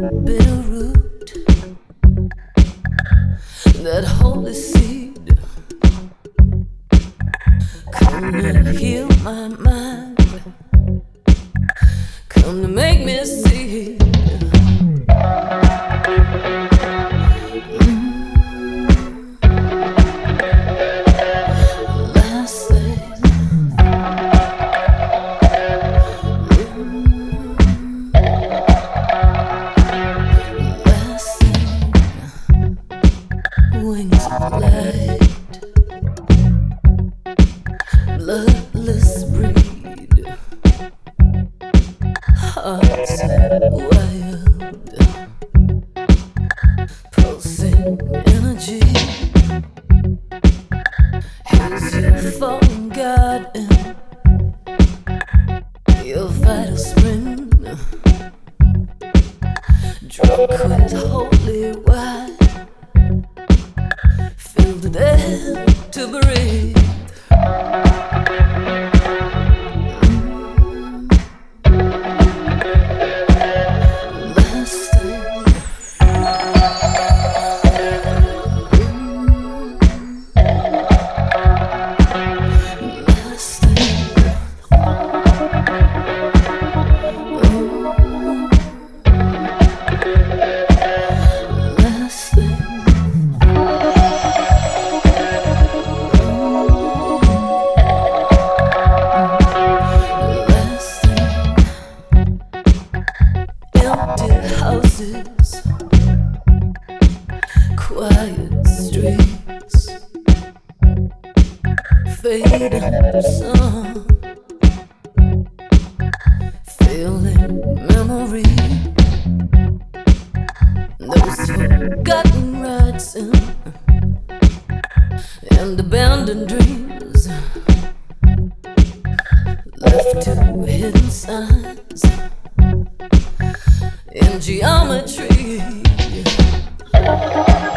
bitter root, that holy seed, come to heal my mind, come to make me see. Wings of light, bloodless breed, hearts wild, pulsing energy. Here's your fallen garden, your vital spring, drunk with holy wine, filled with air to breathe. Houses, quiet streets, fading sun, feeling memory, those forgotten rights and abandoned dreams, left to hidden signs in geometry.